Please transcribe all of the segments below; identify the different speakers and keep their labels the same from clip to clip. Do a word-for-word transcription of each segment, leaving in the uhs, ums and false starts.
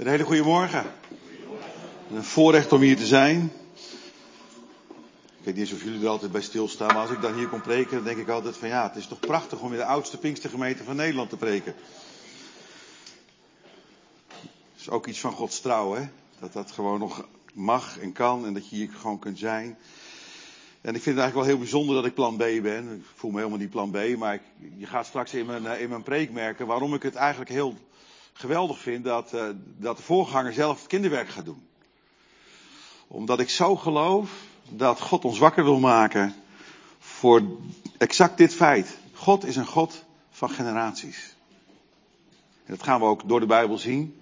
Speaker 1: Een hele goede morgen. Een voorrecht om hier te zijn. Ik weet niet eens of jullie er altijd bij stilstaan, maar als ik dan hier kom preken, dan denk ik altijd van ja, het is toch prachtig om in de oudste Pinkstergemeente van Nederland te preken. Dat is ook iets van Gods trouw, hè? Dat dat gewoon nog mag en kan en dat je hier gewoon kunt zijn. En ik vind het eigenlijk wel heel bijzonder dat ik plan B ben. Ik voel me helemaal niet plan B, maar ik, je gaat straks in mijn, in mijn preek merken waarom ik het eigenlijk heel geweldig vind dat, uh, dat de voorganger zelf het kinderwerk gaat doen. Omdat ik zo geloof dat God ons wakker wil maken voor exact dit feit. God is een God van generaties. En dat gaan we ook door de Bijbel zien.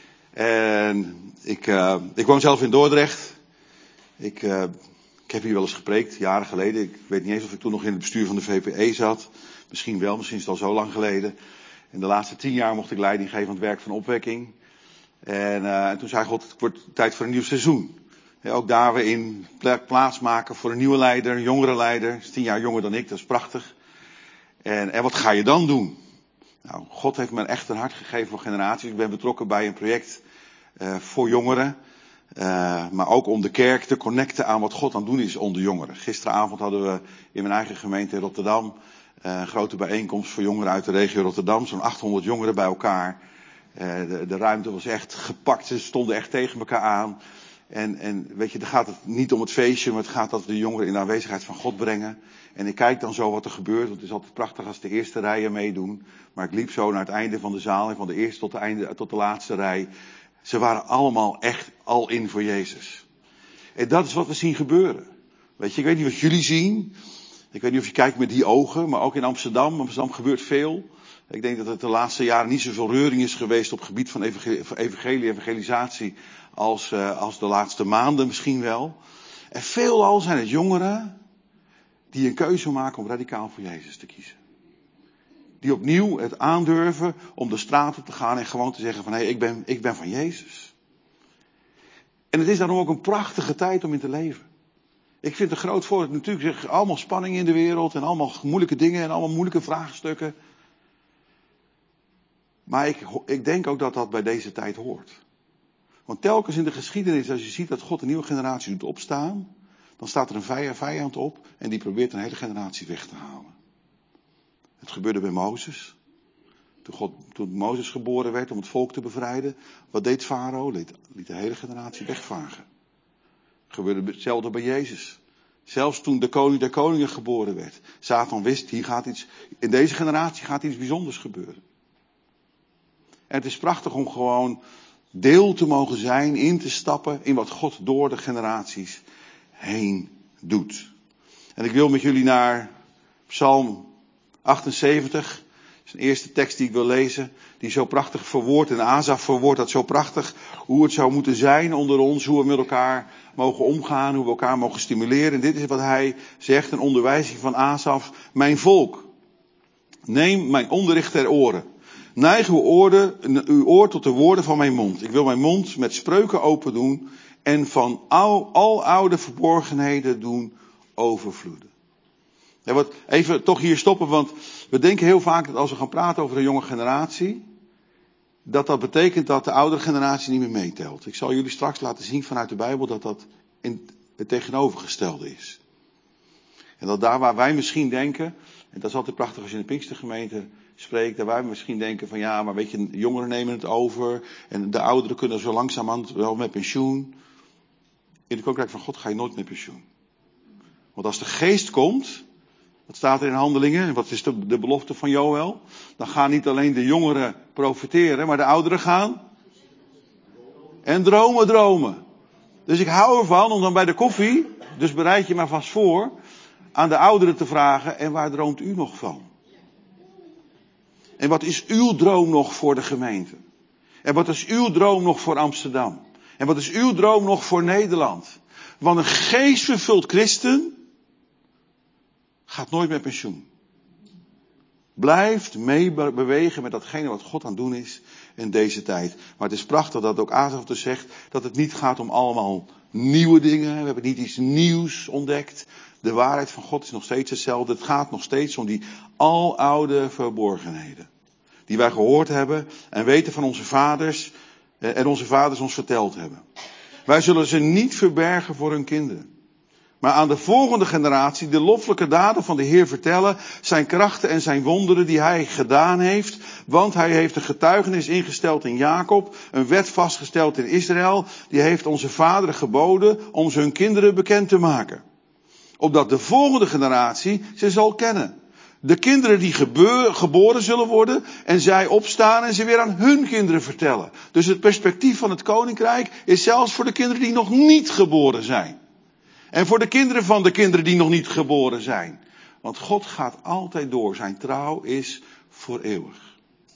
Speaker 1: En ik, uh, ik woon zelf in Dordrecht. Ik, uh, ik heb hier wel eens gepreekt, jaren geleden. Ik weet niet eens of ik toen nog in het bestuur van de V P E zat. Misschien wel, misschien is het al zo lang geleden. In de laatste tien jaar mocht ik leiding geven aan het werk van opwekking. En, uh, en toen zei God, het wordt tijd voor een nieuw seizoen. Ja, ook daar weer in plaats maken voor een nieuwe leider, een jongere leider. Hij is tien jaar jonger dan ik, dat is prachtig. En, en wat ga je dan doen? Nou, God heeft me echt een hart gegeven voor generaties. Ik ben betrokken bij een project uh, voor jongeren. Uh, maar ook om de kerk te connecten aan wat God aan het doen is onder jongeren. Gisteravond hadden we in mijn eigen gemeente in Rotterdam uh, een grote bijeenkomst voor jongeren uit de regio Rotterdam. Zo'n achthonderd jongeren bij elkaar. Uh, de, de ruimte was echt gepakt, ze stonden echt tegen elkaar aan. En, en weet je, dan gaat het niet om het feestje, maar het gaat dat we de jongeren in de aanwezigheid van God brengen. En ik kijk dan zo wat er gebeurt, want het is altijd prachtig als de eerste rijen meedoen. Maar ik liep zo naar het einde van de zaal en van de eerste tot de, einde, tot de laatste rij. Ze waren allemaal echt al in voor Jezus. En dat is wat we zien gebeuren. Weet je, ik weet niet wat jullie zien. Ik weet niet of je kijkt met die ogen, maar ook in Amsterdam. Amsterdam gebeurt veel. Ik denk dat het de laatste jaren niet zoveel reuring is geweest op het gebied van evangelie, evangelisatie als, uh, als de laatste maanden misschien wel. En veelal zijn het jongeren die een keuze maken om radicaal voor Jezus te kiezen. Die opnieuw het aandurven om de straat op te gaan en gewoon te zeggen van hé, hey, ik ben, ik ben van Jezus. En het is daarom ook een prachtige tijd om in te leven. Ik vind het een groot voordeel. Natuurlijk zeg allemaal spanning in de wereld en allemaal moeilijke dingen en allemaal moeilijke vraagstukken. Maar ik, ik denk ook dat dat bij deze tijd hoort. Want telkens in de geschiedenis, als je ziet dat God een nieuwe generatie doet opstaan, dan staat er een vijand, vijand op en die probeert een hele generatie weg te halen. Het gebeurde bij Mozes. Toen, God, toen Mozes geboren werd om het volk te bevrijden, wat deed Farao? Liet, liet de hele generatie wegvagen. Het gebeurde hetzelfde bij Jezus. Zelfs toen de koning der koningen geboren werd. Satan wist, hier gaat iets, in deze generatie gaat iets bijzonders gebeuren. En het is prachtig om gewoon deel te mogen zijn, in te stappen in wat God door de generaties heen doet. En ik wil met jullie naar Psalm achtenzeventig. Dat is een eerste tekst die ik wil lezen. Die zo prachtig verwoordt. En Asaf verwoordt dat zo prachtig. Hoe het zou moeten zijn onder ons. Hoe we met elkaar mogen omgaan. Hoe we elkaar mogen stimuleren. En dit is wat hij zegt. Een onderwijzing van Asaf. Mijn volk. Neem mijn onderricht ter oren. Neig uw, oorde, uw oor tot de woorden van mijn mond. Ik wil mijn mond met spreuken open doen. En van al, al oude verborgenheden doen overvloeden. Ja, wat, even toch hier stoppen, want we denken heel vaak dat als we gaan praten over de jonge generatie, dat dat betekent dat de oudere generatie niet meer meetelt. Ik zal jullie straks laten zien vanuit de Bijbel dat dat in het tegenovergestelde is. En dat daar waar wij misschien denken, en dat is altijd prachtig als je in de Pinkstergemeente spreekt, dat wij misschien denken van ja, maar weet je, de jongeren nemen het over en de ouderen kunnen zo langzamerhand wel met pensioen. In het Koninkrijk van God ga je nooit met pensioen. Want als de geest komt, wat staat er in Handelingen? En wat is de, de belofte van Joël? Dan gaan niet alleen de jongeren profiteren, maar de ouderen gaan en dromen, dromen. Dus ik hou ervan om dan bij de koffie, dus bereid je maar vast voor, aan de ouderen te vragen, en waar droomt u nog van? En wat is uw droom nog voor de gemeente? En wat is uw droom nog voor Amsterdam? En wat is uw droom nog voor Nederland? Want een geestvervuld christen gaat nooit met pensioen. Blijft meebewegen met datgene wat God aan het doen is in deze tijd. Maar het is prachtig dat ook Asaf dus zegt dat het niet gaat om allemaal nieuwe dingen. We hebben niet iets nieuws ontdekt. De waarheid van God is nog steeds hetzelfde. Het gaat nog steeds om die aloude verborgenheden. Die wij gehoord hebben en weten van onze vaders. en onze vaders ons verteld hebben. Wij zullen ze niet verbergen voor hun kinderen. Maar aan de volgende generatie de loffelijke daden van de Heer vertellen, zijn krachten en zijn wonderen die hij gedaan heeft. Want hij heeft een getuigenis ingesteld in Jacob, een wet vastgesteld in Israël. Die heeft onze vaderen geboden om ze hun kinderen bekend te maken. Opdat de volgende generatie ze zal kennen. De kinderen die gebeur, geboren zullen worden en zij opstaan en ze weer aan hun kinderen vertellen. Dus het perspectief van het koninkrijk is zelfs voor de kinderen die nog niet geboren zijn. En voor de kinderen van de kinderen die nog niet geboren zijn. Want God gaat altijd door. Zijn trouw is voor eeuwig.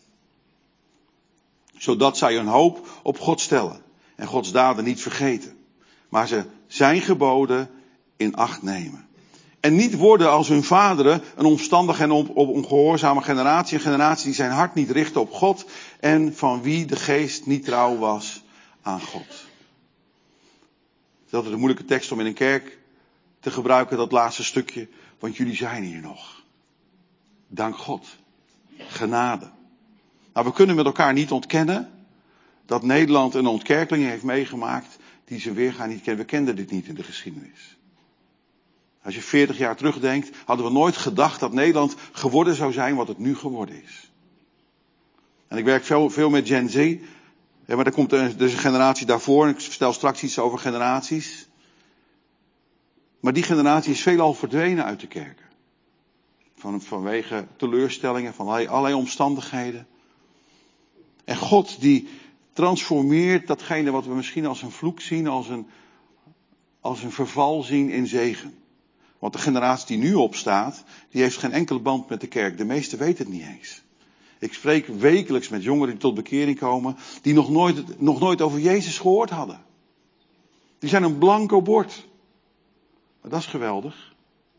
Speaker 1: Zodat zij hun hoop op God stellen. En Gods daden niet vergeten. Maar ze zijn geboden in acht nemen. En niet worden als hun vaderen een omstandige en ongehoorzame generatie. Een generatie die zijn hart niet richtte op God. En van wie de geest niet trouw was aan God. Het is altijd een moeilijke tekst om in een kerk te gebruiken, dat laatste stukje. Want jullie zijn hier nog. Dank God. Genade. Nou, we kunnen met elkaar niet ontkennen dat Nederland een ontkerkeling heeft meegemaakt die ze weer gaan niet kennen. We kenden dit niet in de geschiedenis. Als je veertig jaar terugdenkt, hadden we nooit gedacht dat Nederland geworden zou zijn wat het nu geworden is. En ik werk veel, veel met Gen Z. Ja, maar er komt dus een generatie daarvoor. En ik vertel straks iets over generaties. Maar die generatie is veelal verdwenen uit de kerken. Van, vanwege teleurstellingen, van allerlei, allerlei omstandigheden. En God die transformeert datgene wat we misschien als een vloek zien, als een, als een verval zien in zegen. Want de generatie die nu opstaat, die heeft geen enkele band met de kerk. De meesten weten het niet eens. Ik spreek wekelijks met jongeren die tot bekering komen, die nog nooit, nog nooit over Jezus gehoord hadden. Die zijn een blanco bord. Maar dat is geweldig.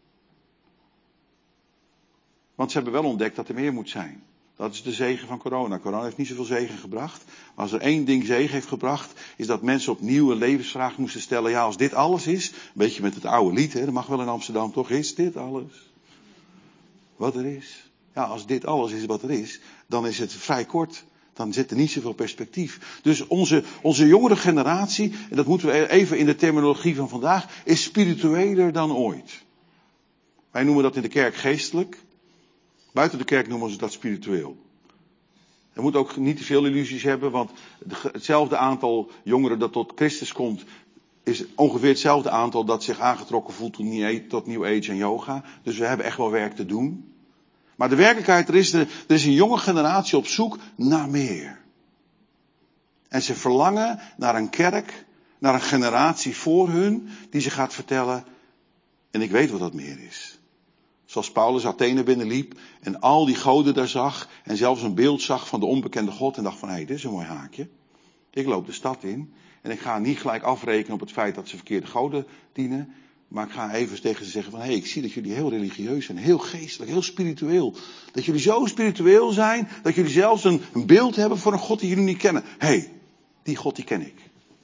Speaker 1: Want ze hebben wel ontdekt dat er meer moet zijn. Dat is de zegen van corona. Corona heeft niet zoveel zegen gebracht. Maar als er één ding zegen heeft gebracht, is dat mensen opnieuw een levensvraag moesten stellen. Ja, als dit alles is, een beetje met het oude lied, hè, dat mag wel in Amsterdam toch, is dit alles wat er is? Ja, als dit alles is wat er is, dan is het vrij kort. Dan zit er niet zoveel perspectief. Dus onze, onze jongere generatie, en dat moeten we even in de terminologie van vandaag, is spiritueler dan ooit. Wij noemen dat in de kerk geestelijk. Buiten de kerk noemen ze dat spiritueel. Je moet ook niet te veel illusies hebben, want hetzelfde aantal jongeren dat tot Christus komt, is ongeveer hetzelfde aantal dat zich aangetrokken voelt tot New Age en yoga. Dus we hebben echt wel werk te doen. Maar de werkelijkheid, er is, er is een jonge generatie op zoek naar meer. En ze verlangen naar een kerk, naar een generatie voor hun, die ze gaat vertellen, en ik weet wat dat meer is. Zoals Paulus Athene binnenliep en al die goden daar zag en zelfs een beeld zag van de onbekende God en dacht van, hé, hey, dit is een mooi haakje. Ik loop de stad in en ik ga niet gelijk afrekenen op het feit dat ze verkeerde goden dienen. Maar ik ga even tegen ze zeggen van, hé, hey, ik zie dat jullie heel religieus zijn, heel geestelijk, heel spiritueel. Dat jullie zo spiritueel zijn, dat jullie zelfs een, een beeld hebben voor een God die jullie niet kennen. Hé, hey, die God die ken ik.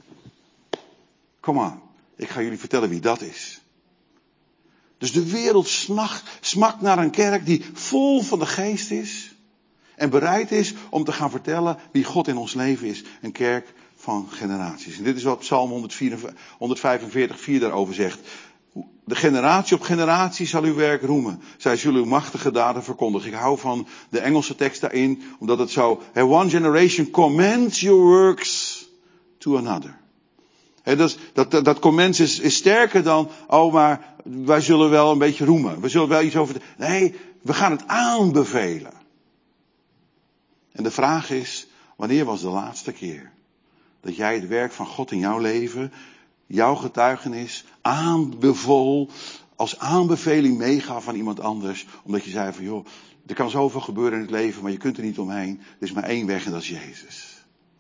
Speaker 1: Kom aan, ik ga jullie vertellen wie dat is. Dus de wereld smacht, smakt naar een kerk die vol van de geest is. En bereid is om te gaan vertellen wie God in ons leven is. Een kerk van generaties. En dit is wat Psalm honderdvijfenveertig vier daarover zegt. De generatie op generatie zal uw werk roemen. Zij zullen uw machtige daden verkondigen. Ik hou van de Engelse tekst daarin. Omdat het zo, one generation commends your works to another. He, dat, dat, dat, dat commends is, is sterker dan, oh maar wij zullen wel een beetje roemen. We zullen wel iets over, de, nee, we gaan het aanbevelen. En de vraag is, wanneer was de laatste keer dat jij het werk van God in jouw leven, jouw getuigenis, aanbevoel, als aanbeveling meegaf aan iemand anders. Omdat je zei van, joh, er kan zoveel gebeuren in het leven, maar je kunt er niet omheen. Er is maar één weg en dat is Jezus.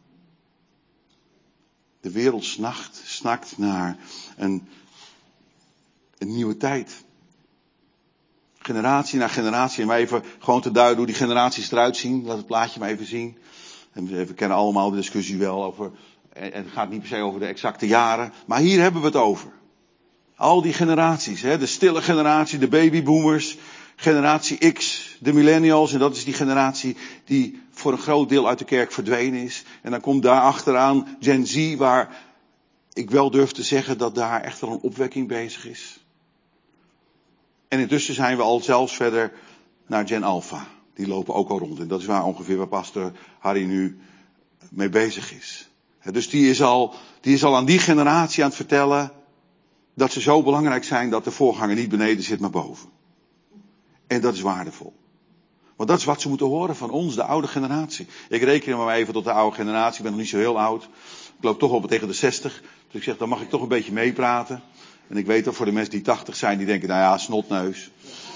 Speaker 1: De wereld snacht, snakt naar een, een nieuwe tijd. Generatie na generatie. En maar even gewoon te duiden hoe die generaties eruit zien. Laat het plaatje maar even zien. En we, we kennen allemaal de discussie wel over. En het gaat niet per se over de exacte jaren. Maar hier hebben we het over. Al die generaties. Hè, de stille generatie, de babyboomers. Generatie X. de millennials, en dat is die generatie die voor een groot deel uit de kerk verdwenen is. En dan komt daar achteraan Gen Z, waar ik wel durf te zeggen dat daar echt wel een opwekking bezig is. En intussen zijn we al zelfs verder naar Gen Alpha. Die lopen ook al rond. En dat is waar ongeveer waar pastor Harry nu mee bezig is. Dus die is al, die is al aan die generatie aan het vertellen dat ze zo belangrijk zijn dat de voorganger niet beneden zit, maar boven. En dat is waardevol. Want dat is wat ze moeten horen van ons, de oude generatie. Ik reken me maar even tot de oude generatie. Ik ben nog niet zo heel oud. Ik loop toch al tegen de zestig. Dus ik zeg, dan mag ik toch een beetje meepraten. En ik weet dat voor de mensen die tachtig zijn, die denken, nou ja, snotneus.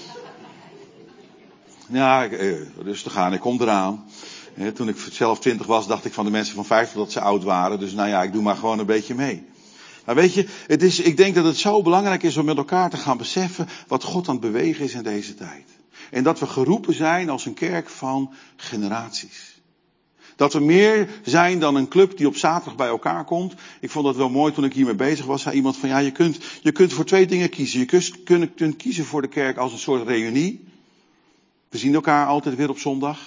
Speaker 1: Ja, eh, rustig aan, ik kom eraan. Eh, toen ik zelf twintig was, dacht ik van de mensen van vijftig dat ze oud waren. Dus nou ja, ik doe maar gewoon een beetje mee. Maar weet je, het is, ik denk dat het zo belangrijk is om met elkaar te gaan beseffen wat God aan het bewegen is in deze tijd. En dat we geroepen zijn als een kerk van generaties. Dat we meer zijn dan een club die op zaterdag bij elkaar komt. Ik vond dat wel mooi toen ik hiermee bezig was. Zei iemand van ja, je kunt, je kunt voor twee dingen kiezen. Je kunt, kunt, kunt kiezen voor de kerk als een soort reunie. We zien elkaar altijd weer op zondag.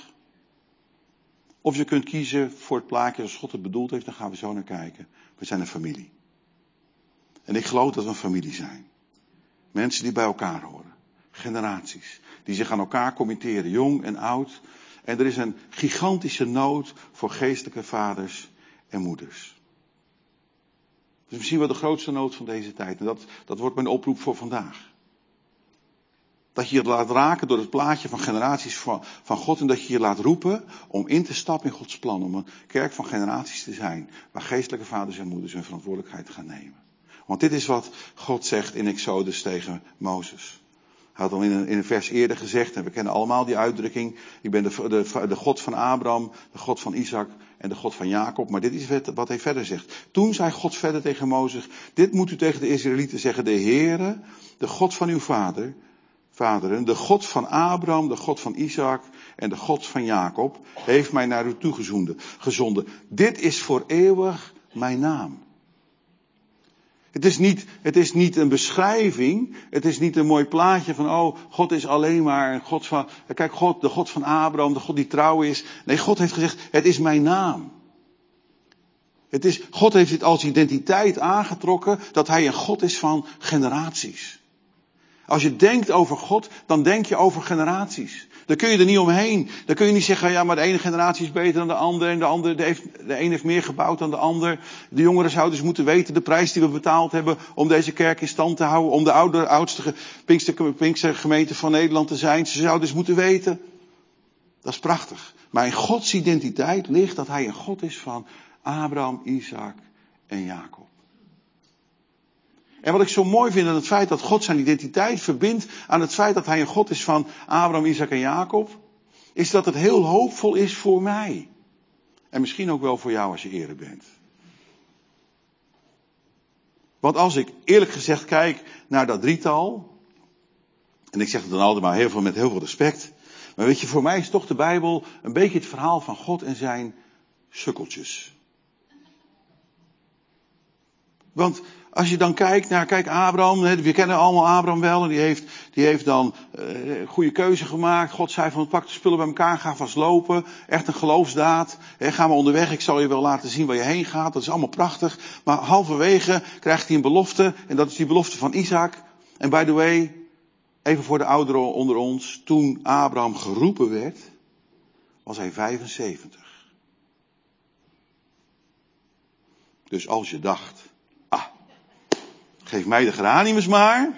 Speaker 1: Of je kunt kiezen voor het plaatje als God het bedoeld heeft. Dan gaan we zo naar kijken. We zijn een familie. En ik geloof dat we een familie zijn. Mensen die bij elkaar horen. Generaties. Die zich aan elkaar committeren. Jong en oud. En er is een gigantische nood voor geestelijke vaders en moeders. Dat is misschien wel de grootste nood van deze tijd. En dat, dat wordt mijn oproep voor vandaag. Dat je je laat raken door het plaatje van generaties van, van God. En dat je je laat roepen om in te stappen in Gods plan. Om een kerk van generaties te zijn. Waar geestelijke vaders en moeders hun verantwoordelijkheid gaan nemen. Want dit is wat God zegt in Exodus tegen Mozes. Hij had al in een, in een vers eerder gezegd, en we kennen allemaal die uitdrukking. Ik ben de, de, de God van Abraham, de God van Isaac en de God van Jacob. Maar dit is wat hij verder zegt. Toen zei God verder tegen Mozes, dit moet u tegen de Israëlieten zeggen. De Heere, de God van uw vader, vaderen, de God van Abraham, de God van Isaac en de God van Jacob, heeft mij naar u toegezonden. Gezonden. Dit is voor eeuwig mijn naam. Het is niet, het is niet een beschrijving. Het is niet een mooi plaatje van, oh, God is alleen maar een God van, kijk, God, de God van Abraham, de God die trouw is. Nee, God heeft gezegd, het is mijn naam. Het is, God heeft dit als identiteit aangetrokken, dat hij een God is van generaties. Als je denkt over God, dan denk je over generaties. Dan kun je er niet omheen. Dan kun je niet zeggen, ja, maar de ene generatie is beter dan de andere. En de andere, de, heeft, de een heeft meer gebouwd dan de ander. De jongeren zouden dus moeten weten de prijs die we betaald hebben om deze kerk in stand te houden. Om de oude, oudste Pinkster, Pinkstergemeente van Nederland te zijn. Ze zouden dus moeten weten. Dat is prachtig. Maar in Gods identiteit ligt dat hij een God is van Abraham, Isaac en Jacob. En wat ik zo mooi vind aan het feit dat God zijn identiteit verbindt aan het feit dat hij een God is van Abraham, Isaac en Jacob, is dat het heel hoopvol is voor mij. En misschien ook wel voor jou als je eerder bent. Want als ik eerlijk gezegd kijk naar dat drietal, en ik zeg het dan altijd maar heel veel, met heel veel respect, maar weet je, voor mij is toch de Bijbel een beetje het verhaal van God en zijn sukkeltjes. Want als je dan kijkt naar, kijk Abraham, we kennen allemaal Abraham wel, en die heeft, die heeft dan uh, een goede keuze gemaakt. God zei van, pak de spullen bij elkaar, ga vast lopen. Echt een geloofsdaad. He, ga maar onderweg, ik zal je wel laten zien waar je heen gaat. Dat is allemaal prachtig. Maar halverwege krijgt hij een belofte, en dat is die belofte van Isaac. En by the way, even voor de ouderen onder ons, toen Abraham geroepen werd, was hij vijfenzeventig. Dus als je dacht, ah, geef mij de geraniums maar.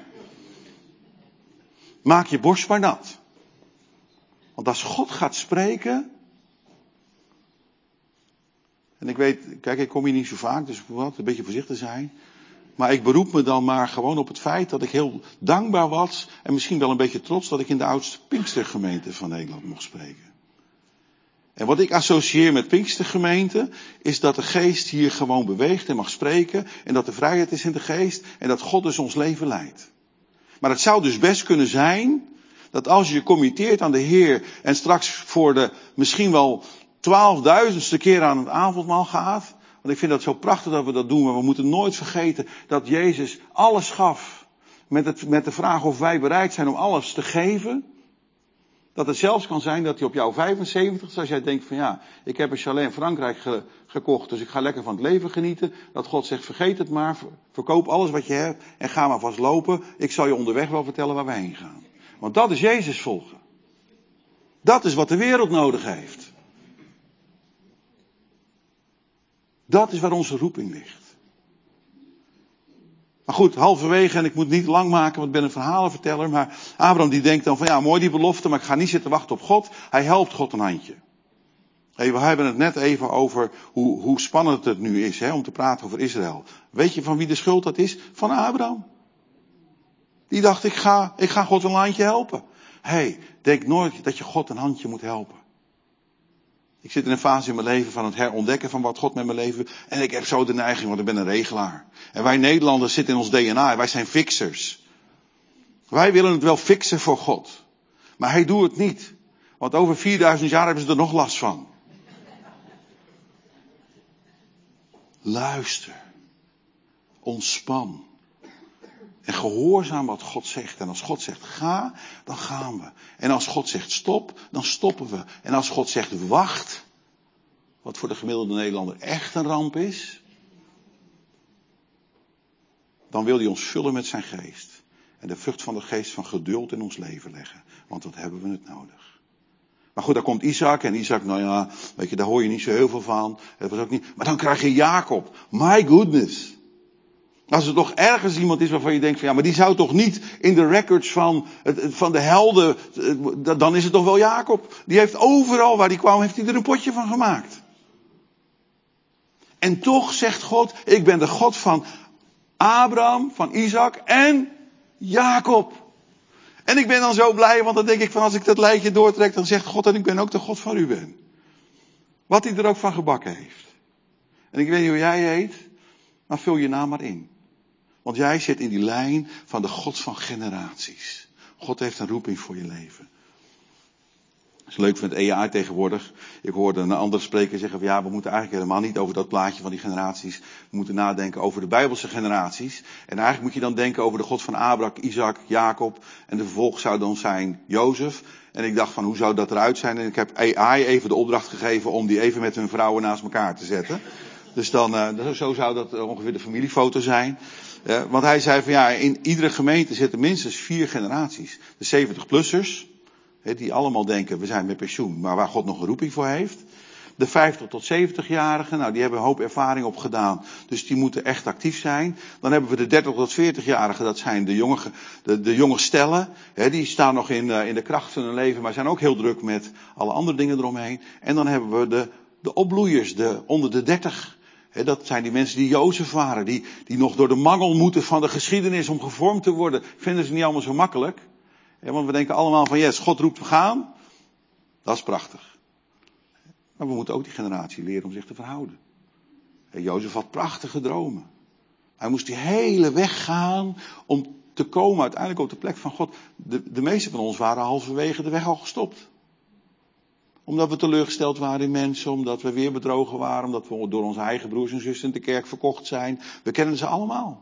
Speaker 1: Maak je borst maar nat. Want als God gaat spreken. En ik weet, kijk, ik kom hier niet zo vaak, dus wat, een beetje voorzichtig zijn. Maar ik beroep me dan maar gewoon op het feit dat ik heel dankbaar was. En misschien wel een beetje trots dat ik in de oudste Pinkstergemeente van Nederland mocht spreken. En wat ik associeer met Pinkstergemeente is dat de geest hier gewoon beweegt en mag spreken. En dat er vrijheid is in de geest. En dat God dus ons leven leidt. Maar het zou dus best kunnen zijn dat als je je committeert aan de Heer en straks voor de misschien wel twaalfduizendste keer aan het avondmaal gaat. Want ik vind dat zo prachtig dat we dat doen. Maar we moeten nooit vergeten dat Jezus alles gaf. Met, het, met de vraag of wij bereid zijn om alles te geven. Dat het zelfs kan zijn dat hij op jouw vijfenzeventigste, als jij denkt van ja, ik heb een chalet in Frankrijk ge, gekocht, dus ik ga lekker van het leven genieten. Dat God zegt, vergeet het maar, verkoop alles wat je hebt en ga maar vast lopen. Ik zal je onderweg wel vertellen waar we heen gaan. Want dat is Jezus volgen. Dat is wat de wereld nodig heeft. Dat is waar onze roeping ligt. Maar goed, halverwege, en ik moet niet lang maken, want ik ben een verhalenverteller. Maar Abraham die denkt dan van ja, mooi die belofte, maar ik ga niet zitten wachten op God. Hij helpt God een handje. Hey, we hebben het net even over hoe, hoe spannend het nu is hè, om te praten over Israël. Weet je van wie de schuld dat is? Van Abraham. Die dacht, ik ga, ik ga God een handje helpen. Hey, denk nooit dat je God een handje moet helpen. Ik zit in een fase in mijn leven van het herontdekken van wat God met mijn leven... En ik heb zo de neiging, want ik ben een regelaar. En wij Nederlanders zitten in ons D N A, wij zijn fixers. Wij willen het wel fixen voor God. Maar hij doet het niet. Want over vierduizend jaar hebben ze er nog last van. Luister. Ontspan. En gehoorzaam wat God zegt. En als God zegt ga, dan gaan we. En als God zegt stop, dan stoppen we. En als God zegt wacht, wat voor de gemiddelde Nederlander echt een ramp is, dan wil hij ons vullen met zijn geest. En de vrucht van de geest van geduld in ons leven leggen. Want dat hebben we het nodig. Maar goed, dan komt Isaac. En Isaac, nou ja, weet je, daar hoor je niet zo heel veel van. Dat was ook niet. Maar dan krijg je Jacob. My goodness. Als er toch ergens iemand is waarvan je denkt van ja, maar die zou toch niet in de records van, van de helden, dan is het toch wel Jacob. Die heeft overal waar hij kwam, heeft hij er een potje van gemaakt. En toch zegt God, ik ben de God van Abraham, van Isaac en Jacob. En ik ben dan zo blij, want dan denk ik van als ik dat lijntje doortrek, dan zegt God en ik ben ook de God van Ruben. Wat hij er ook van gebakken heeft. En ik weet niet hoe jij heet, maar vul je naam maar in. Want jij zit in die lijn van de God van generaties. God heeft een roeping voor je leven. Dat is leuk met A I tegenwoordig. Ik hoorde een andere spreker zeggen van ja, we moeten eigenlijk helemaal niet over dat plaatje van die generaties. We moeten nadenken over de Bijbelse generaties. En eigenlijk moet je dan denken over de God van Abraham, Isaac, Jacob. En de vervolg zou dan zijn Jozef. En ik dacht van hoe zou dat eruit zijn? En ik heb A I even de opdracht gegeven om die even met hun vrouwen naast elkaar te zetten. Dus dan, uh, zo zou dat ongeveer de familiefoto zijn. Uh, want hij zei van ja, in iedere gemeente zitten minstens vier generaties. De zeventig-plussers, he, die allemaal denken we zijn met pensioen, maar waar God nog een roeping voor heeft. De vijftig tot zeventig-jarigen, nou die hebben een hoop ervaring opgedaan, dus die moeten echt actief zijn. Dan hebben we de dertig tot veertig-jarigen, dat zijn de jonge, de, de jonge stellen. He, die staan nog in, uh, in de kracht van hun leven, maar zijn ook heel druk met alle andere dingen eromheen. En dan hebben we de, de opbloeiers, de onder de dertig. He, dat zijn die mensen die Jozef waren, die, die nog door de mangel moeten van de geschiedenis om gevormd te worden. Vinden ze niet allemaal zo makkelijk. He, want we denken allemaal van yes, God roept we gaan. Dat is prachtig. Maar we moeten ook die generatie leren om zich te verhouden. He, Jozef had prachtige dromen. Hij moest die hele weg gaan om te komen uiteindelijk op de plek van God. De, de meeste van ons waren halverwege de weg al gestopt. Omdat we teleurgesteld waren in mensen, omdat we weer bedrogen waren, omdat we door onze eigen broers en zussen in de kerk verkocht zijn. We kennen ze allemaal.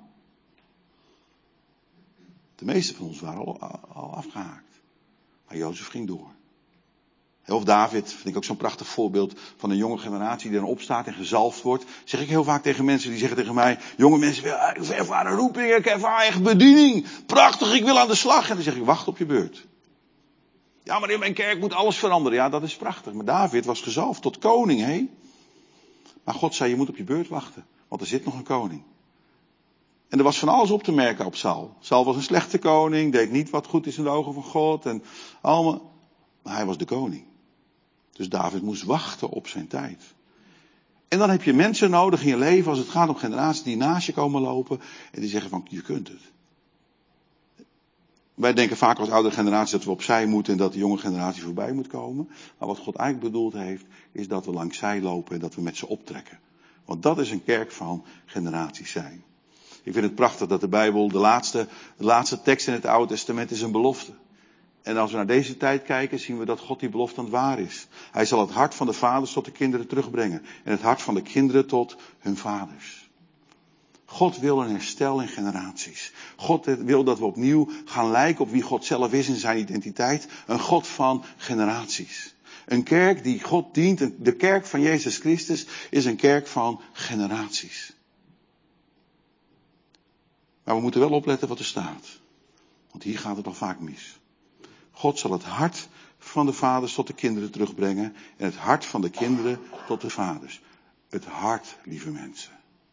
Speaker 1: De meeste van ons waren al, al afgehaakt. Maar Jozef ging door. Of David, vind ik ook zo'n prachtig voorbeeld van een jonge generatie die dan opstaat en gezalfd wordt. Zeg ik heel vaak tegen mensen die zeggen tegen mij, jonge mensen, ik ervaar een roeping, ik ervaar echt bediening. Prachtig, ik wil aan de slag. En dan zeg ik, wacht op je beurt. Ja, maar in mijn kerk moet alles veranderen. Ja, dat is prachtig. Maar David was gezalfd tot koning, hé. Maar God zei, je moet op je beurt wachten. Want er zit nog een koning. En er was van alles op te merken op Saul. Saul was een slechte koning, deed niet wat goed is in de ogen van God. En allemaal. Maar hij was de koning. Dus David moest wachten op zijn tijd. En dan heb je mensen nodig in je leven, als het gaat om generaties die naast je komen lopen. En die zeggen van, je kunt het. Wij denken vaak als oudere generatie dat we opzij moeten en dat de jonge generatie voorbij moet komen. Maar wat God eigenlijk bedoeld heeft, is dat we langs zij lopen en dat we met ze optrekken. Want dat is een kerk van generaties zijn. Ik vind het prachtig dat de Bijbel, de laatste, de laatste tekst in het Oude Testament is een belofte. En als we naar deze tijd kijken, zien we dat God die belofte aan het waar is. Hij zal het hart van de vaders tot de kinderen terugbrengen. En het hart van de kinderen tot hun vaders. God wil een herstel in generaties. God wil dat we opnieuw gaan lijken op wie God zelf is in zijn identiteit. Een God van generaties. Een kerk die God dient, de kerk van Jezus Christus, is een kerk van generaties. Maar we moeten wel opletten wat er staat. Want hier gaat het nog vaak mis. God zal het hart van de vaders tot de kinderen terugbrengen. En het hart van de kinderen tot de vaders. Het hart, lieve mensen.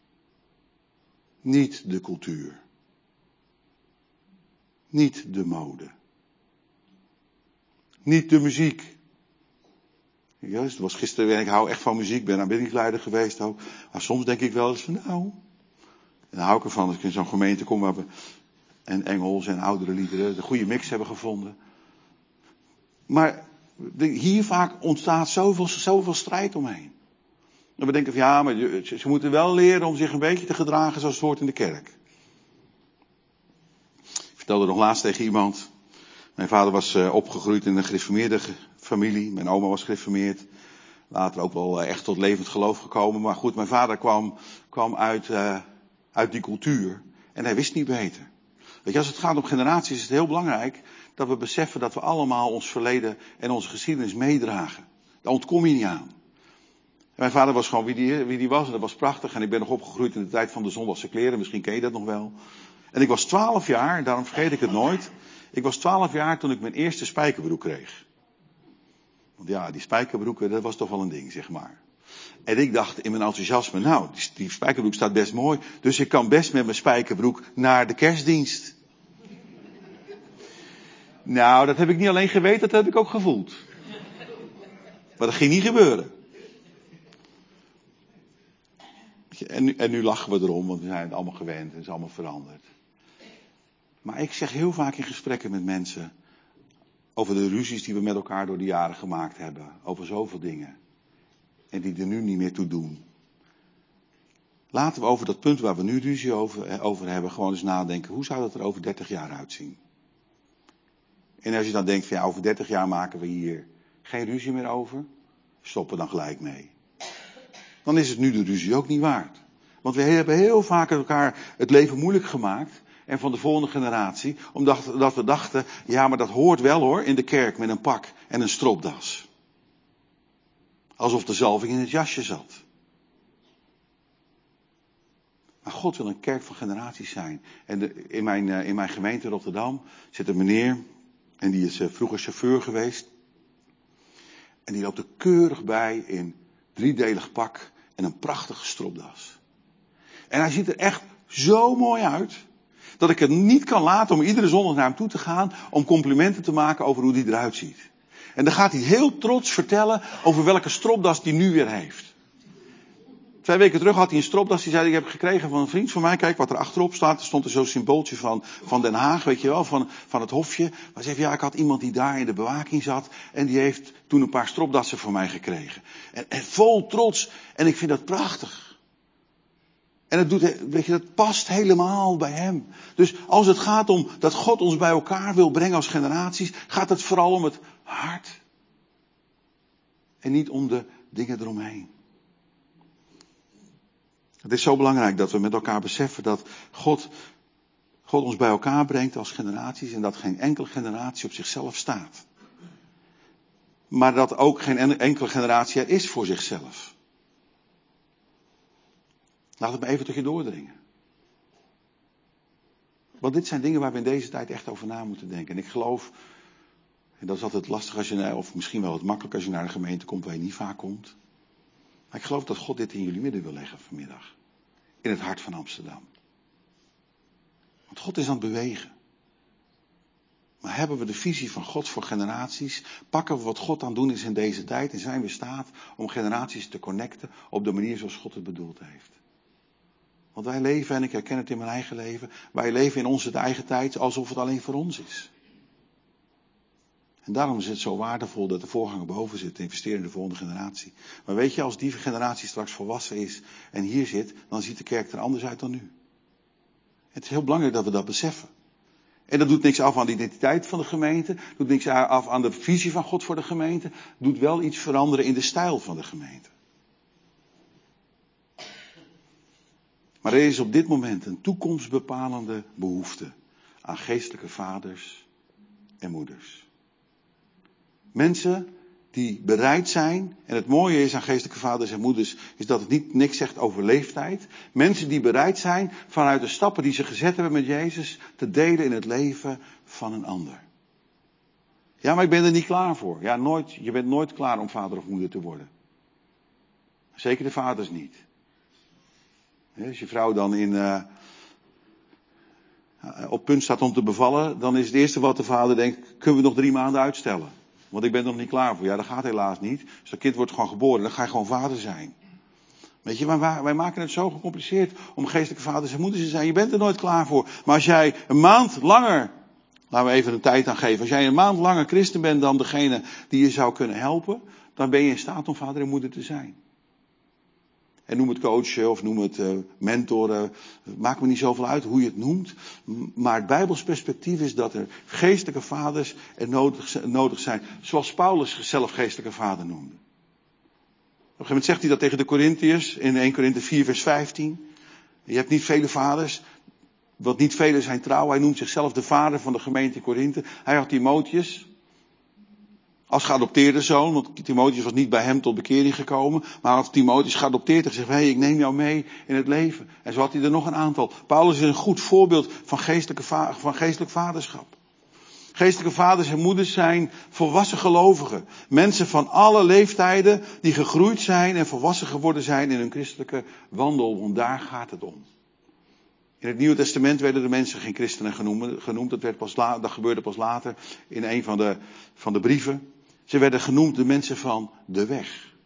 Speaker 1: Niet de cultuur. Niet de mode. Niet de muziek. Juist, het was gisteren, ik hou echt van muziek, ik ben aanbiddingsleider geweest ook. Maar soms denk ik wel eens van nou. En dan hou ik ervan als ik in zo'n gemeente kom waar we en Engels en oudere liederen de goede mix hebben gevonden. Maar hier vaak ontstaat zoveel, zoveel strijd omheen. En we denken van ja, maar ze moeten wel leren om zich een beetje te gedragen zoals het hoort in de kerk. Ik vertelde nog laatst tegen iemand. Mijn vader was opgegroeid in een gereformeerde familie. Mijn oma was gereformeerd. Later ook wel echt tot levend geloof gekomen. Maar goed, mijn vader kwam, kwam uit, uh, uit die cultuur. En hij wist niet beter. Weet je, als het gaat om generaties is het heel belangrijk dat we beseffen dat we allemaal ons verleden en onze geschiedenis meedragen. Daar ontkom je niet aan. En mijn vader was gewoon wie die, wie die was en dat was prachtig. En ik ben nog opgegroeid in de tijd van de zondagse kleren. Misschien ken je dat nog wel. En ik was twaalf jaar, daarom vergeet ik het nooit. Ik was twaalf jaar toen ik mijn eerste spijkerbroek kreeg. Want ja, die spijkerbroeken, dat was toch wel een ding, zeg maar. En ik dacht in mijn enthousiasme, nou, die, die spijkerbroek staat best mooi. Dus ik kan best met mijn spijkerbroek naar de kerstdienst. Nou, dat heb ik niet alleen geweten, dat heb ik ook gevoeld. Maar dat ging niet gebeuren. En nu, en nu lachen we erom, want we zijn het allemaal gewend en het is allemaal veranderd. Maar ik zeg heel vaak in gesprekken met mensen over de ruzies die we met elkaar door de jaren gemaakt hebben. Over zoveel dingen. En die er nu niet meer toe doen. Laten we over dat punt waar we nu ruzie over, over hebben gewoon eens nadenken. Hoe zou dat er over dertig jaar uitzien? En als je dan denkt van ja, over dertig jaar maken we hier geen ruzie meer over. Stoppen dan gelijk mee. Dan is het nu de ruzie ook niet waard. Want we hebben heel vaak elkaar het leven moeilijk gemaakt. En van de volgende generatie. Omdat we dachten, ja maar dat hoort wel hoor in de kerk met een pak en een stropdas. Alsof de zalving in het jasje zat. Maar God wil een kerk van generaties zijn. En de, in, mijn, in mijn gemeente Rotterdam zit een meneer. En die is vroeger chauffeur geweest. En die loopt er keurig bij in driedelig pak en een prachtige stropdas. En hij ziet er echt zo mooi uit. Dat ik het niet kan laten om iedere zondag naar hem toe te gaan. Om complimenten te maken over hoe die eruit ziet. En dan gaat hij heel trots vertellen over welke stropdas die nu weer heeft. Twee weken terug had hij een stropdas. Die zei, ik heb gekregen van een vriend van mij. Kijk wat er achterop staat. Er stond er zo'n symbooltje van, van Den Haag, weet je wel. Van, van het hofje. Maar hij zei, ja, ik had iemand die daar in de bewaking zat. En die heeft toen een paar stropdassen van mij gekregen. En, en vol trots. En ik vind dat prachtig. En het doet, weet je, dat past helemaal bij hem. Dus als het gaat om dat God ons bij elkaar wil brengen als generaties. Gaat het vooral om het hart. En niet om de dingen eromheen. Het is zo belangrijk dat we met elkaar beseffen dat God, God ons bij elkaar brengt als generaties. En dat geen enkele generatie op zichzelf staat. Maar dat ook geen enkele generatie er is voor zichzelf. Laat het me even tot je doordringen. Want dit zijn dingen waar we in deze tijd echt over na moeten denken. En ik geloof, en dat is altijd lastig als je, of misschien wel het makkelijk als je naar een gemeente komt waar je niet vaak komt. Maar ik geloof dat God dit in jullie midden wil leggen vanmiddag. In het hart van Amsterdam. Want God is aan het bewegen. Maar hebben we de visie van God voor generaties? Pakken we wat God aan het doen is in deze tijd? En zijn we in staat om generaties te connecten op de manier zoals God het bedoeld heeft? Want wij leven, en ik herken het in mijn eigen leven, wij leven in onze eigen tijd alsof het alleen voor ons is. En daarom is het zo waardevol dat de voorganger boven zit te investeren in de volgende generatie. Maar weet je, als die generatie straks volwassen is en hier zit, dan ziet de kerk er anders uit dan nu. Het is heel belangrijk dat we dat beseffen. En dat doet niks af aan de identiteit van de gemeente, doet niks af aan de visie van God voor de gemeente, doet wel iets veranderen in de stijl van de gemeente. Maar er is op dit moment een toekomstbepalende behoefte aan geestelijke vaders en moeders. Mensen die bereid zijn, en het mooie is aan geestelijke vaders en moeders, is dat het niet niks zegt over leeftijd. Mensen die bereid zijn vanuit de stappen die ze gezet hebben met Jezus te delen in het leven van een ander. Ja, maar ik ben er niet klaar voor. Ja, nooit, je bent nooit klaar om vader of moeder te worden. Zeker de vaders niet. Als je vrouw dan in, uh, op punt staat om te bevallen, dan is het eerste wat de vader denkt, kunnen we nog drie maanden uitstellen? Want ik ben er nog niet klaar voor. Ja, dat gaat helaas niet. Dus dat kind wordt gewoon geboren, dan ga je gewoon vader zijn. Weet je, wij, wij maken het zo gecompliceerd om geestelijke vaders en moeders te zijn. Je bent er nooit klaar voor. Maar als jij een maand langer, laten we even een tijd aan geven. Als jij een maand langer christen bent dan degene die je zou kunnen helpen, dan ben je in staat om vader en moeder te zijn. En noem het coachen of noem het uh, mentoren. Maakt me niet zoveel uit hoe je het noemt. Maar het Bijbels perspectief is dat er geestelijke vaders er nodig, nodig zijn. Zoals Paulus zelf geestelijke vader noemde. Op een gegeven moment zegt hij dat tegen de Korintiërs in Eerste Korinthe vier vers vijftien. Je hebt niet vele vaders. Want niet velen zijn trouw. Hij noemt zichzelf de vader van de gemeente in Korinthe. Hij had Timotheus als geadopteerde zoon, want Timotheus was niet bij hem tot bekering gekomen, maar had Timotheus geadopteerd en gezegd, hé, hey, ik neem jou mee in het leven. En zo had hij er nog een aantal. Paulus is een goed voorbeeld van, geestelijke va- van geestelijk vaderschap. Geestelijke vaders en moeders zijn volwassen gelovigen. Mensen van alle leeftijden die gegroeid zijn en volwassen geworden zijn in hun christelijke wandel, want daar gaat het om. In het Nieuwe Testament werden de mensen geen christenen genoemd. genoemd. Dat, werd pas la, dat gebeurde pas later in een van de, van de brieven. Ze werden genoemd de mensen van de weg.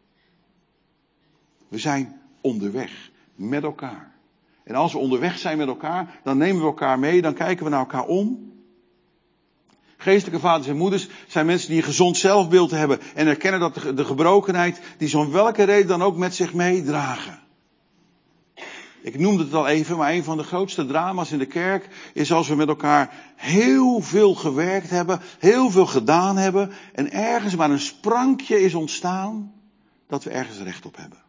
Speaker 1: We zijn onderweg met elkaar. En als we onderweg zijn met elkaar, dan nemen we elkaar mee, dan kijken we naar elkaar om. Geestelijke vaders en moeders zijn mensen die een gezond zelfbeeld hebben en erkennen dat de, de gebrokenheid die ze om welke reden dan ook met zich meedragen. Ik noemde het al even, maar een van de grootste drama's in de kerk is als we met elkaar heel veel gewerkt hebben, heel veel gedaan hebben en ergens maar een sprankje is ontstaan dat we ergens recht op hebben.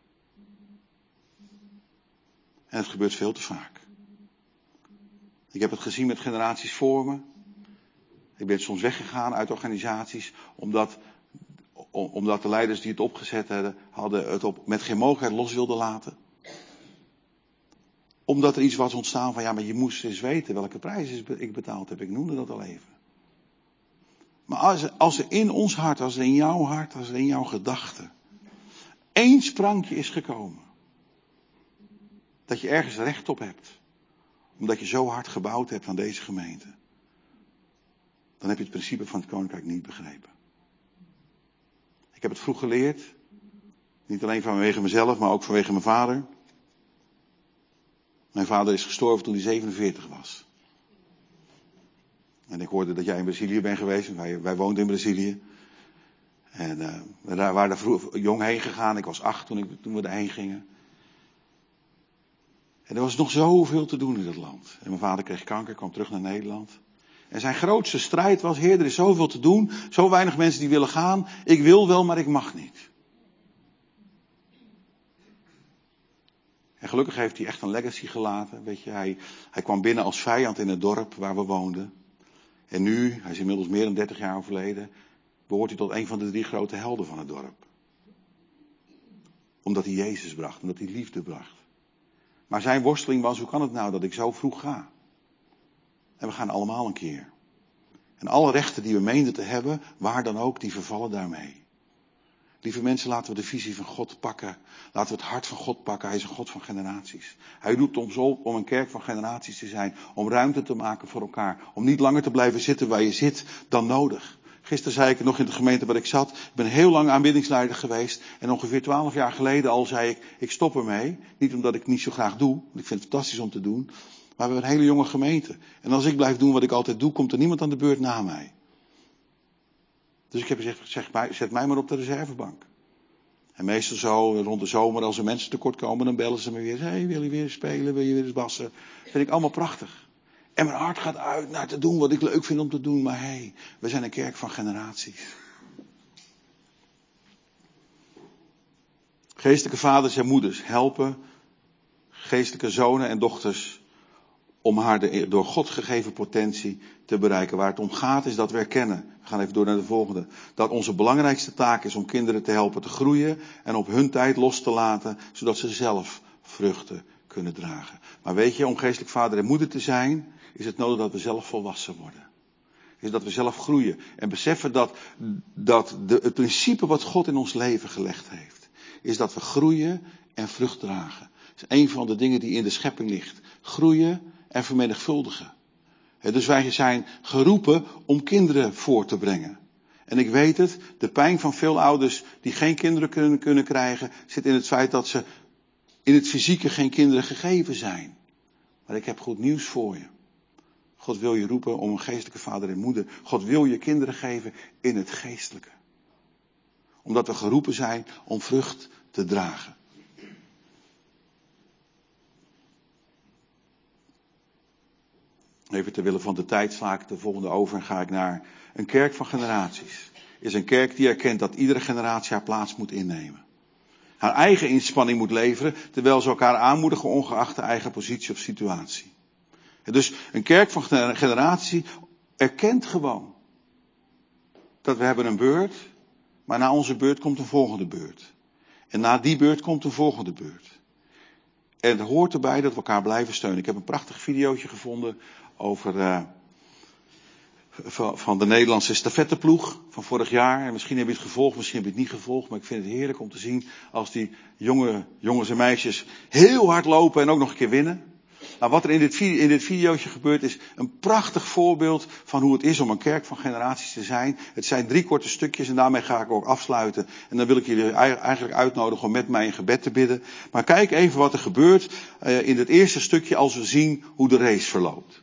Speaker 1: En het gebeurt veel te vaak. Ik heb het gezien met generaties voor me. Ik ben soms weggegaan uit organisaties omdat, omdat de leiders die het opgezet hadden, hadden het op, met geen mogelijkheid los wilden laten. Omdat er iets was ontstaan van, ja, maar je moest eens weten welke prijs ik betaald heb. Ik noemde dat al even. Maar als er, als er in ons hart, als er in jouw hart, als er in jouw gedachten één sprankje is gekomen. Dat je ergens recht op hebt. Omdat je zo hard gebouwd hebt aan deze gemeente. Dan heb je het principe van het koninkrijk niet begrepen. Ik heb het vroeg geleerd. Niet alleen vanwege mezelf, maar ook vanwege mijn vader. Mijn vader is gestorven toen hij zevenenveertig was. En ik hoorde dat jij in Brazilië bent geweest. Wij, wij woonden in Brazilië. En uh, we waren daar vroeg, jong heen gegaan. Ik was acht toen, ik, toen we daarheen gingen. En er was nog zoveel te doen in dat land. En mijn vader kreeg kanker, kwam terug naar Nederland. En zijn grootste strijd was, Heer, er is zoveel te doen. Zo weinig mensen die willen gaan. Ik wil wel, maar ik mag niet. En gelukkig heeft hij echt een legacy gelaten. Weet je, hij, hij kwam binnen als vijand in het dorp waar we woonden. En nu, hij is inmiddels meer dan dertig jaar overleden, behoort hij tot een van de drie grote helden van het dorp. Omdat hij Jezus bracht, omdat hij liefde bracht. Maar zijn worsteling was, hoe kan het nou dat ik zo vroeg ga? En we gaan allemaal een keer. En alle rechten die we meenden te hebben, waar dan ook, die vervallen daarmee. Lieve mensen, laten we de visie van God pakken. Laten we het hart van God pakken. Hij is een God van generaties. Hij roept ons op om een kerk van generaties te zijn. Om ruimte te maken voor elkaar. Om niet langer te blijven zitten waar je zit dan nodig. Gisteren zei ik nog in de gemeente waar ik zat. Ik ben heel lang aanbiddingsleider geweest. En ongeveer twaalf jaar geleden al zei ik, ik stop ermee. Niet omdat ik het niet zo graag doe. Want ik vind het fantastisch om te doen. Maar we hebben een hele jonge gemeente. En als ik blijf doen wat ik altijd doe, komt er niemand aan de beurt na mij. Dus ik heb gezegd, zeg mij, zet mij maar op de reservebank. En meestal zo, rond de zomer, als er mensen tekort komen, dan bellen ze me weer. Hé, hey, wil je weer spelen? Wil je weer eens bassen? Dat vind ik allemaal prachtig. En mijn hart gaat uit naar te doen wat ik leuk vind om te doen. Maar hé, hey, we zijn een kerk van generaties. Geestelijke vaders en moeders helpen geestelijke zonen en dochters om haar de door God gegeven potentie te bereiken. Waar het om gaat is dat we erkennen, we gaan even door naar de volgende, dat onze belangrijkste taak is om kinderen te helpen te groeien en op hun tijd los te laten, zodat ze zelf vruchten kunnen dragen. Maar weet je, om geestelijk vader en moeder te zijn, is het nodig dat we zelf volwassen worden. Is dat we zelf groeien en beseffen dat, dat de, het principe wat God in ons leven gelegd heeft, is dat we groeien en vrucht dragen. Dat is een van de dingen die in de schepping ligt. Groeien en vermenigvuldigen. He, dus wij zijn geroepen om kinderen voor te brengen. En ik weet het, de pijn van veel ouders die geen kinderen kunnen, kunnen krijgen, zit in het feit dat ze in het fysieke geen kinderen gegeven zijn. Maar ik heb goed nieuws voor je. God wil je roepen om een geestelijke vader en moeder. God wil je kinderen geven in het geestelijke. Omdat we geroepen zijn om vrucht te dragen. Even ter wille van de tijd sla ik de volgende over en ga ik naar een kerk van generaties. Is een kerk die erkent dat iedere generatie haar plaats moet innemen. Haar eigen inspanning moet leveren, terwijl ze elkaar aanmoedigen ongeacht de eigen positie of situatie. Dus een kerk van generatie erkent gewoon dat we hebben een beurt, maar na onze beurt komt een volgende beurt. En na die beurt komt een volgende beurt. En het hoort erbij dat we elkaar blijven steunen. Ik heb een prachtig videootje gevonden over uh, van, van de Nederlandse stafetteploeg van vorig jaar. En misschien heb je het gevolgd, misschien heb je het niet gevolgd. Maar ik vind het heerlijk om te zien als die jonge jongens en meisjes heel hard lopen en ook nog een keer winnen. Nou, wat er in dit, video, in dit videootje gebeurt is een prachtig voorbeeld van hoe het is om een kerk van generaties te zijn. Het zijn drie korte stukjes en daarmee ga ik ook afsluiten. En dan wil ik jullie eigenlijk uitnodigen om met mij een gebed te bidden. Maar kijk even wat er gebeurt uh, in het eerste stukje als we zien hoe de race verloopt.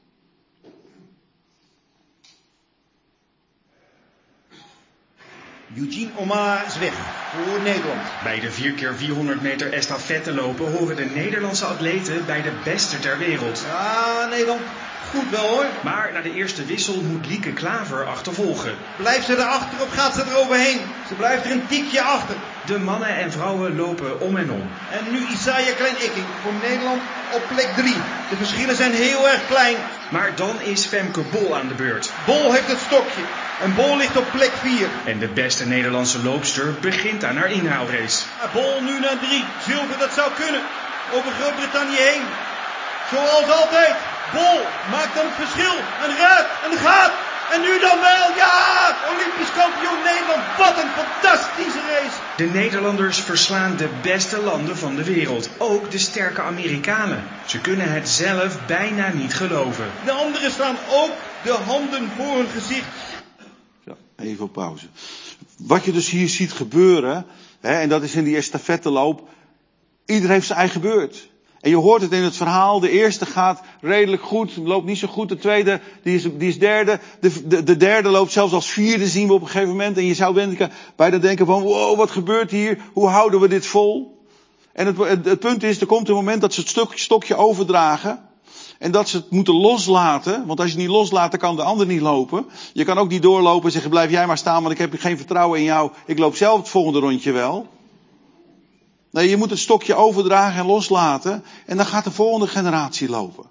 Speaker 2: Eugene Omala is weg voor Nederland.
Speaker 3: Bij de vier keer vierhonderd meter estafette lopen horen de Nederlandse atleten bij de beste ter wereld.
Speaker 2: Ja, Nederland, goed wel hoor.
Speaker 3: Maar na de eerste wissel moet Lieke Klaver achtervolgen.
Speaker 2: Blijft ze erachter of gaat ze er overheen? Ze blijft er een tikje achter.
Speaker 3: De mannen en vrouwen lopen om en om.
Speaker 2: En nu Isaiah Klein-Ikking voor Nederland op plek drie. De verschillen zijn heel erg klein.
Speaker 3: Maar dan is Femke Bol aan de beurt.
Speaker 2: Bol heeft het stokje. En Bol ligt op plek vier.
Speaker 3: En de beste Nederlandse loopster begint aan haar inhaalrace.
Speaker 2: Bol nu naar drie. Zilver, dat zou kunnen. Over Groot-Brittannië heen. Zoals altijd. Bol maakt een verschil. Een raad. Een gaat. En nu dan wel. Ja! Olympisch kampioen Nederland. Wat een fantastische race.
Speaker 3: De Nederlanders verslaan de beste landen van de wereld. Ook de sterke Amerikanen. Ze kunnen het zelf bijna niet geloven.
Speaker 2: De anderen staan ook de handen voor hun gezicht.
Speaker 1: Ja, even op pauze. Wat je dus hier ziet gebeuren, hè, en dat is in die estafetteloop, iedereen heeft zijn eigen beurt. En je hoort het in het verhaal, de eerste gaat redelijk goed, loopt niet zo goed, de tweede, die is, die is derde, de, de, de derde loopt zelfs als vierde, zien we op een gegeven moment. En je zou denken, bijna denken van, wow, wat gebeurt hier, hoe houden we dit vol? En het, het, het punt is, er komt een moment dat ze het stuk, stokje overdragen. En dat ze het moeten loslaten, want als je het niet loslaat, dan kan de ander niet lopen. Je kan ook niet doorlopen en zeggen, blijf jij maar staan, want ik heb geen vertrouwen in jou. Ik loop zelf het volgende rondje wel. Nee, je moet het stokje overdragen en loslaten. En dan gaat de volgende generatie lopen.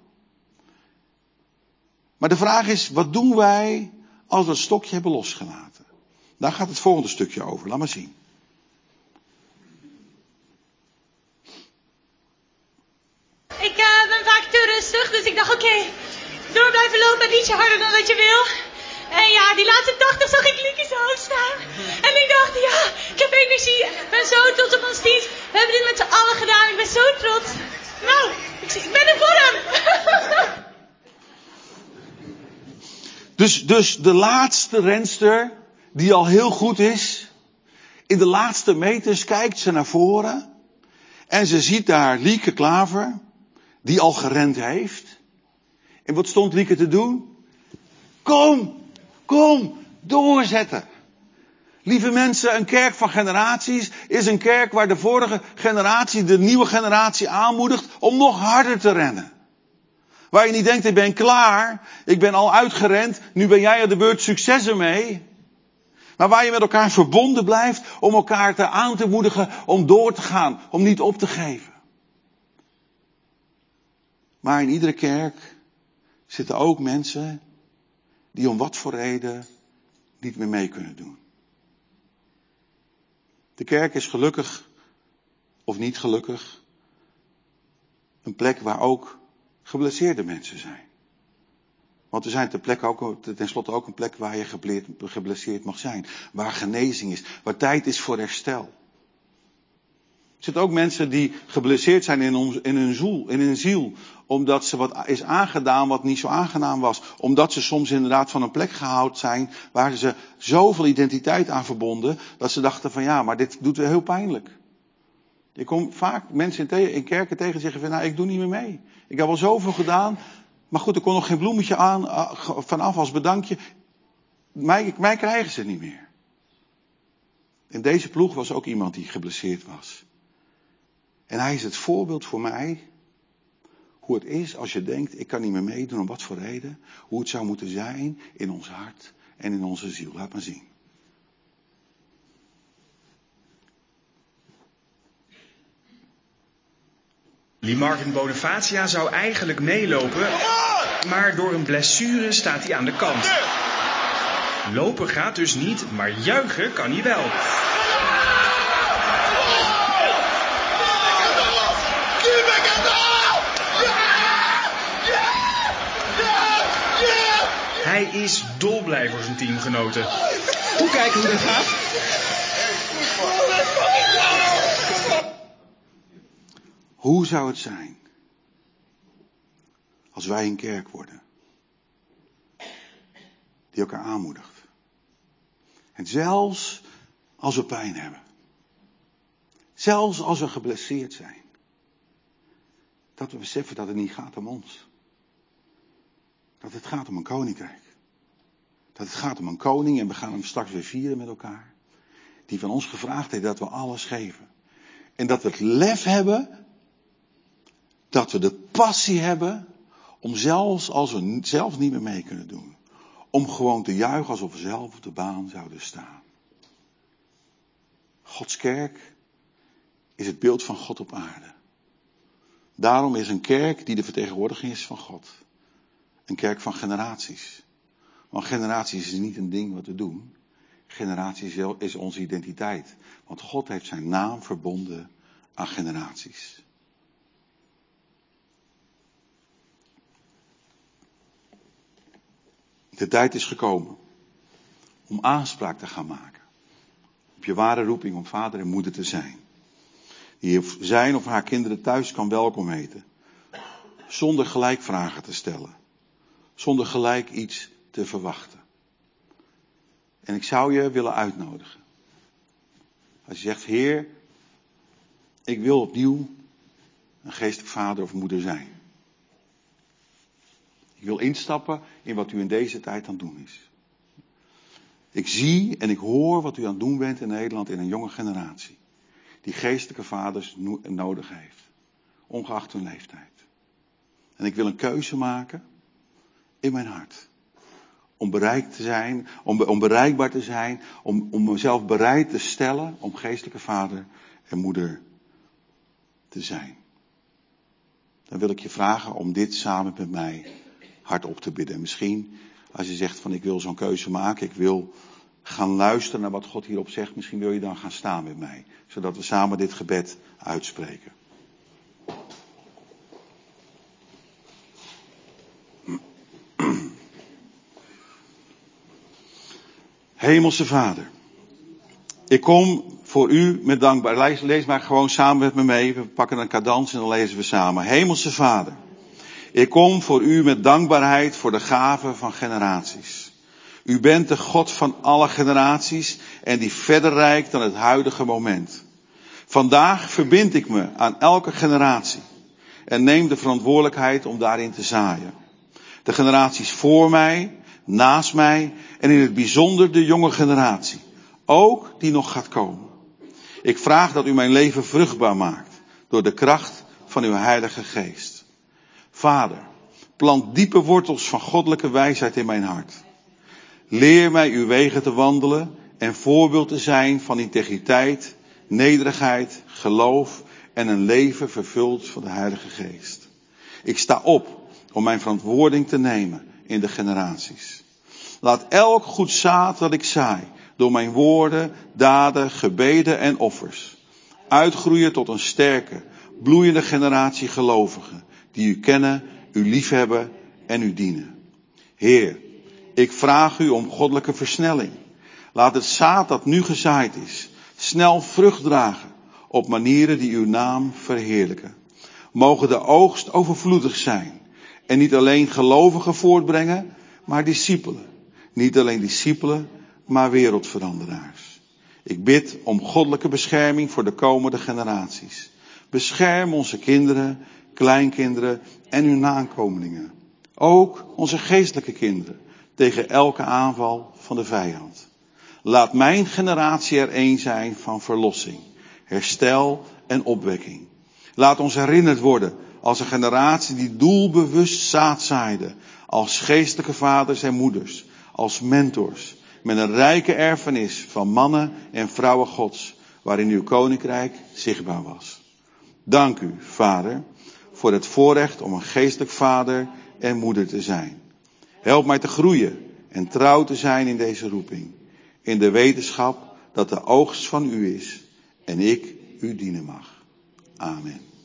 Speaker 1: Maar de vraag is, wat doen wij als we het stokje hebben losgelaten? Daar gaat het volgende stukje over. Laat maar zien.
Speaker 4: Ik uh, ben vaak te rustig, dus ik dacht oké, okay, door blijven lopen, een ietsje harder dan dat je wil. En ja, die laatste tachtig zag ik Lieke zo staan. En ik dacht, ja, ik heb energie. Ik ben zo trots op ons team. We hebben dit met z'n allen gedaan. Ik ben zo trots. Nou, ik, ik ben er voor hem.
Speaker 1: Dus, dus de laatste renster, die al heel goed is. In de laatste meters kijkt ze naar voren. En ze ziet daar Lieke Klaver, die al gerend heeft. En wat stond Lieke te doen? Kom! Kom, doorzetten. Lieve mensen, een kerk van generaties is een kerk waar de vorige generatie, de nieuwe generatie aanmoedigt om nog harder te rennen. Waar je niet denkt, ik ben klaar, ik ben al uitgerend, nu ben jij aan de beurt, succes ermee. Maar waar je met elkaar verbonden blijft om elkaar te aan te moedigen om door te gaan, om niet op te geven. Maar in iedere kerk zitten ook mensen die om wat voor reden niet meer mee kunnen doen. De kerk is gelukkig of niet gelukkig een plek waar ook geblesseerde mensen zijn. Want we zijn ter plekke ook, tenslotte ook een plek waar je geblesseerd mag zijn. Waar genezing is, waar tijd is voor herstel. Er zitten ook mensen die geblesseerd zijn in, ons, in, hun ziel, in hun ziel. Omdat ze wat is aangedaan wat niet zo aangenaam was. Omdat ze soms inderdaad van een plek gehaald zijn waar ze zoveel identiteit aan verbonden. Dat ze dachten van ja, maar dit doet wel heel pijnlijk. Je komt vaak mensen in, te- in kerken tegen zeggen van nou ik doe niet meer mee. Ik heb al zoveel gedaan. Maar goed, er kon nog geen bloemetje aan vanaf als bedankje. Mij, mij krijgen ze niet meer. In deze ploeg was ook iemand die geblesseerd was. En hij is het voorbeeld voor mij. Hoe het is als je denkt, ik kan niet meer meedoen, om wat voor reden. Hoe het zou moeten zijn in ons hart en in onze ziel. Laat maar zien.
Speaker 3: Die Marvin Bonifacia zou eigenlijk meelopen, maar door een blessure staat hij aan de kant. Lopen gaat dus niet, maar juichen kan hij wel. Hij is dolblij voor zijn teamgenoten.
Speaker 5: Hoe kijken hoe dat gaat?
Speaker 1: Hoe zou het zijn als wij een kerk worden die elkaar aanmoedigt? En zelfs als we pijn hebben, zelfs als we geblesseerd zijn, dat we beseffen dat het niet gaat om ons. Dat het gaat om een koninkrijk. Dat het gaat om een koning en we gaan hem straks weer vieren met elkaar. Die van ons gevraagd heeft dat we alles geven. En dat we het lef hebben, dat we de passie hebben, om zelfs als we zelf niet meer mee kunnen doen, om gewoon te juichen alsof we zelf op de baan zouden staan. Gods kerk is het beeld van God op aarde. Daarom is een kerk die de vertegenwoordiging is van God. Een kerk van generaties. Want generaties is niet een ding wat we doen. Generaties is onze identiteit. Want God heeft zijn naam verbonden aan generaties. De tijd is gekomen om aanspraak te gaan maken op je ware roeping om vader en moeder te zijn. Die zijn of haar kinderen thuis kan welkom heten. Zonder gelijk vragen te stellen. Zonder gelijk iets te verwachten. En ik zou je willen uitnodigen. Als je zegt, Heer, ik wil opnieuw een geestelijk vader of moeder zijn. Ik wil instappen in wat u in deze tijd aan het doen is. Ik zie en ik hoor wat u aan het doen bent in Nederland in een jonge generatie. Die geestelijke vaders no- nodig heeft. Ongeacht hun leeftijd. En ik wil een keuze maken in mijn hart. Om bereikt te zijn, om, om bereikbaar te zijn, om, om mezelf bereid te stellen om geestelijke vader en moeder te zijn. Dan wil ik je vragen om dit samen met mij hardop te bidden. En misschien als je zegt van ik wil zo'n keuze maken, ik wil gaan luisteren naar wat God hierop zegt, misschien wil je dan gaan staan met mij. Zodat we samen dit gebed uitspreken. Hemelse Vader, ik kom voor u met dankbaarheid. Lees, lees maar gewoon samen met me mee. We pakken een cadans en dan lezen we samen. Hemelse Vader, ik kom voor u met dankbaarheid voor de gave van generaties. U bent de God van alle generaties en die verder reikt dan het huidige moment. Vandaag verbind ik me aan elke generatie en neem de verantwoordelijkheid om daarin te zaaien. De generaties voor mij, naast mij en in het bijzonder de jonge generatie. Ook die nog gaat komen. Ik vraag dat u mijn leven vruchtbaar maakt door de kracht van uw Heilige Geest. Vader, plant diepe wortels van goddelijke wijsheid in mijn hart. Leer mij uw wegen te wandelen en voorbeeld te zijn van integriteit, nederigheid, geloof en een leven vervuld van de Heilige Geest. Ik sta op om mijn verantwoording te nemen in de generaties. Laat elk goed zaad dat ik zaai, door mijn woorden, daden, gebeden en offers, uitgroeien tot een sterke, bloeiende generatie gelovigen, die u kennen, u liefhebben en u dienen. Heer, ik vraag u om goddelijke versnelling. Laat het zaad dat nu gezaaid is, snel vrucht dragen op manieren die uw naam verheerlijken. Mogen de oogst overvloedig zijn en niet alleen gelovigen voortbrengen, maar discipelen. Niet alleen discipelen, maar wereldveranderaars. Ik bid om goddelijke bescherming voor de komende generaties. Bescherm onze kinderen, kleinkinderen en hun nakomelingen. Ook onze geestelijke kinderen tegen elke aanval van de vijand. Laat mijn generatie er een zijn van verlossing, herstel en opwekking. Laat ons herinnerd worden als een generatie die doelbewust zaad zaaide, als geestelijke vaders en moeders, als mentors, met een rijke erfenis van mannen en vrouwen Gods, waarin uw koninkrijk zichtbaar was. Dank u, Vader, voor het voorrecht om een geestelijk vader en moeder te zijn. Help mij te groeien en trouw te zijn in deze roeping, in de wetenschap dat de oogst van u is en ik u dienen mag. Amen.